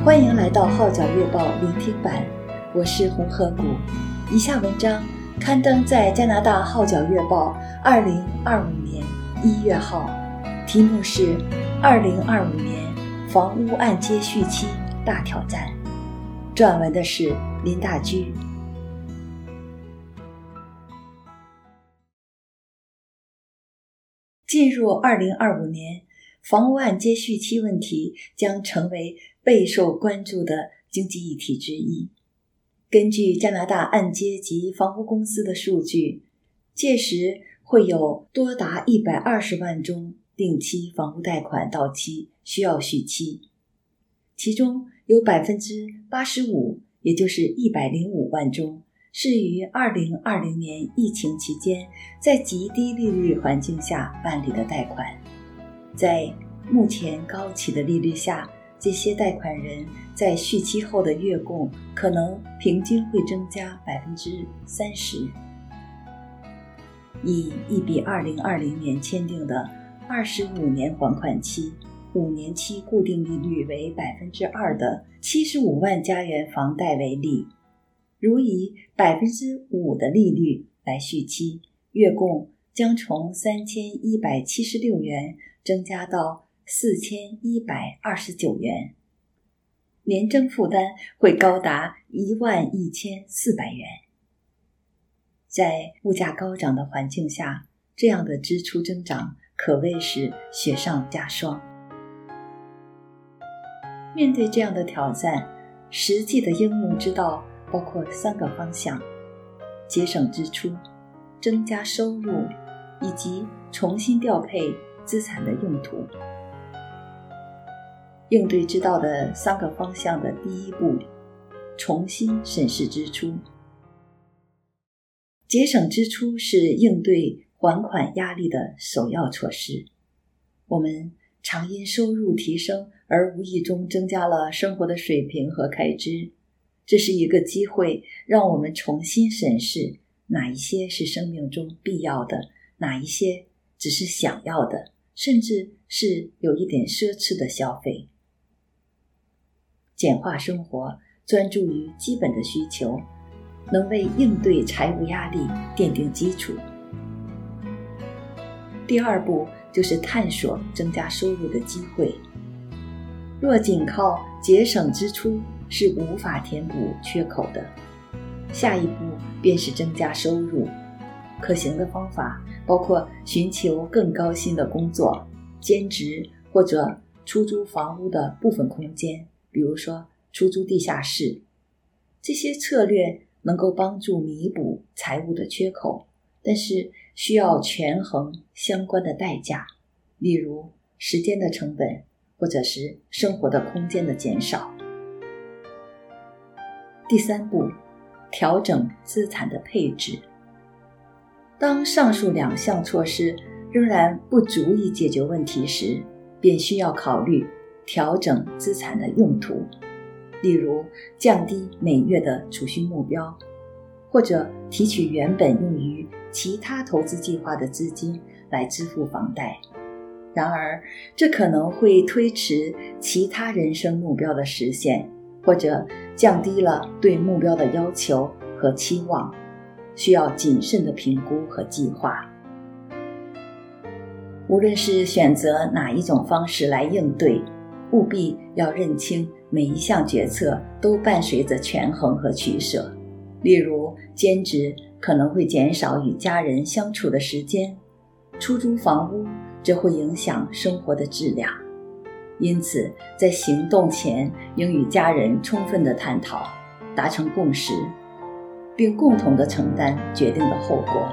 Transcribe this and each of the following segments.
欢迎来到号角月报聆听版，我是洪河谷。以下文章刊登在加拿大号角月报2025年1月号，题目是2025年房屋按揭续期大挑战。撰文的是林大居。进入2025年，房屋按揭续期问题将成为备受关注的经济议题之一。根据加拿大按揭及房屋公司的数据，届时会有多达120万宗定期房屋贷款到期需要续期，其中有 85%， 也就是105万宗是于2020年疫情期间在极低利率环境下办理的贷款。在目前高企的利率下，这些贷款人在续期后的月供可能平均会增加 30%。 以一笔2020年签订的25年还款期5年期固定利率为 2% 的75万加元房贷为例，如以 5% 的利率来续期，月供将从3176元增加到4129元，年增负担会高达11400元。在物价高涨的环境下，这样的支出增长可谓是雪上加霜。面对这样的挑战，实际的应用之道包括3个方向：节省支出、增加收入，以及重新调配资产的用途。应对之道的3个方向的第一步，重新审视支出。节省支出是应对还款压力的首要措施。我们常因收入提升而无意中增加了生活的水平和开支，这是一个机会让我们重新审视哪一些是生命中必要的，哪一些只是想要的，甚至是有一点奢侈的消费。简化生活，专注于基本的需求，能为应对财务压力奠定基础。第二步就是探索增加收入的机会。若仅靠节省支出是无法填补缺口的，下一步便是增加收入。可行的方法包括寻求更高薪的工作、兼职或者出租房屋的部分空间，比如说出租地下室。这些策略能够帮助弥补财务的缺口，但是需要权衡相关的代价，例如时间的成本，或者是生活的空间的减少。第3步，调整资产的配置。当上述2项措施仍然不足以解决问题时，便需要考虑调整资产的用途，例如降低每月的储蓄目标，或者提取原本用于其他投资计划的资金来支付房贷。然而，这可能会推迟其他人生目标的实现，或者降低了对目标的要求和期望，需要谨慎的评估和计划。无论是选择哪一种方式来应对，务必要认清每一项决策都伴随着权衡和取舍。例如，兼职可能会减少与家人相处的时间，出租房屋则会影响生活的质量。因此，在行动前应与家人充分的探讨，达成共识，并共同的承担决定的后果。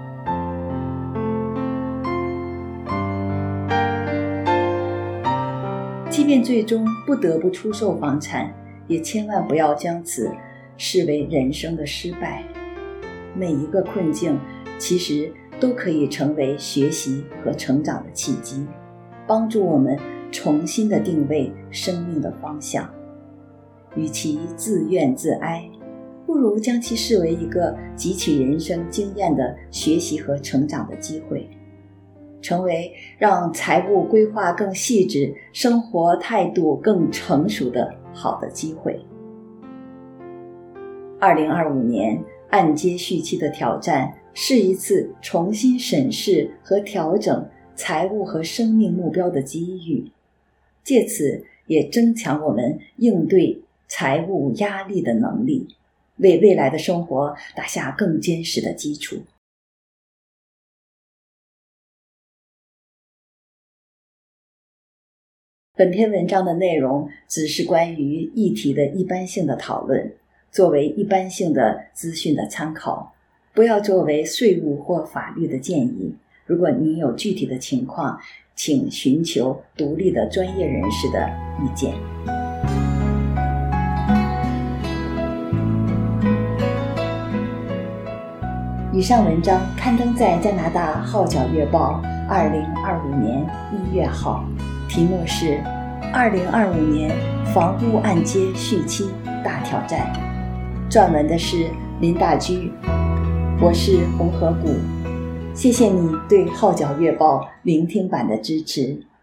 即便最终不得不出售房产，也千万不要将此视为人生的失败。每一个困境其实都可以成为学习和成长的契机，帮助我们重新的定位生命的方向。与其自怨自哀，不如将其视为一个汲取人生经验的学习和成长的机会。 成为让财务规划更细致、生活态度更成熟的好的机会。2025年按揭续期的挑战是一次重新审视和调整财务和生命目标的机遇，借此也增强我们应对财务压力的能力，为未来的生活打下更坚实的基础。本篇文章的内容只是关于议题的一般性的讨论，作为一般性的资讯的参考，不要作为税务或法律的建议。如果你有具体的情况，请寻求独立的专业人士的意见。以上文章刊登在加拿大《号角月报》2025年1月号，题目是2025年房屋按揭续期大挑战，撰文的是林大居。我是洪河谷，谢谢你对《号角月报》聆听版的支持。